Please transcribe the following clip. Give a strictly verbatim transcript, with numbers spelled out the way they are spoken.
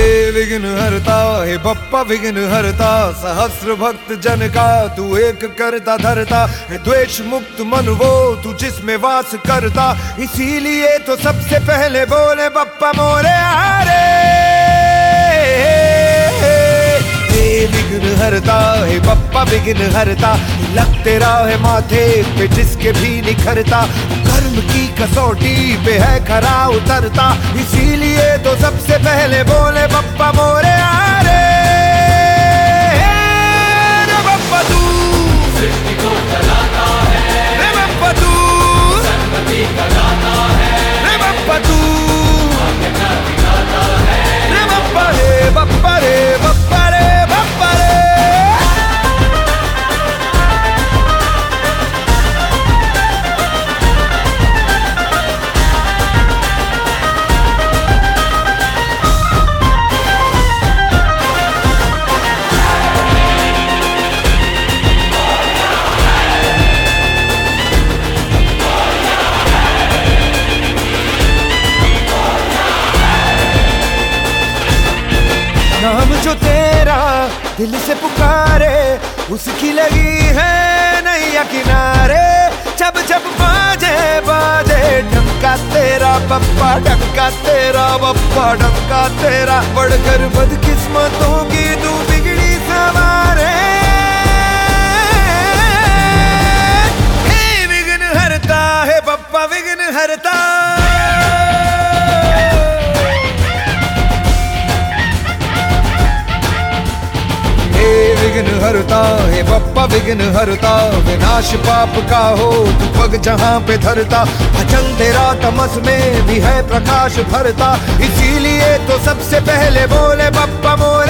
विघ्न हरता हे बप्पा विघ्न हरता, सहस्र भक्त जन का तू एक करता धरता है। द्वेष मुक्त मन वो तू जिसमें वास करता, इसीलिए तो सबसे पहले बोले बप्पा मोरे आरे। विघ्न हरता है बप्पा विघ्न हरता, लग तेरा है माथे पे जिसके भी निखरता, कर्म की कसौटी पे है खरा उतरता, इसीलिए तो सबसे पहले बोले बप्पा मोरे आरे। रे बप्पा तू सृष्टि को चलाता है, रे बप्पा तू सर्वति का दाता है, रे बप्पा तू भाग्य का विधाता है, रे बप्पा रे बप्पा रे बप्पा रे बप्पा रे। नाम जो तेरा दिल से पुकारे, उसकी लगी है नैया किनारे। जब जब बाजे बाजे ढंका तेरा बप्पा, ढंका तेरा बप्पा, ढंका तेरा, बढ़कर बदकिस्मतों की तू बिगड़ी सवारे। हे विघ्न हरता है बप्पा विघ्न हरता, विघ्न हरता है बप्पा विघ्न हरता, विनाश पाप का हो तू पग जहाँ पे धरता, भजन तेरा तमस में भी है प्रकाश भरता, इसीलिए तो सबसे पहले बोले बप्पा मोरे।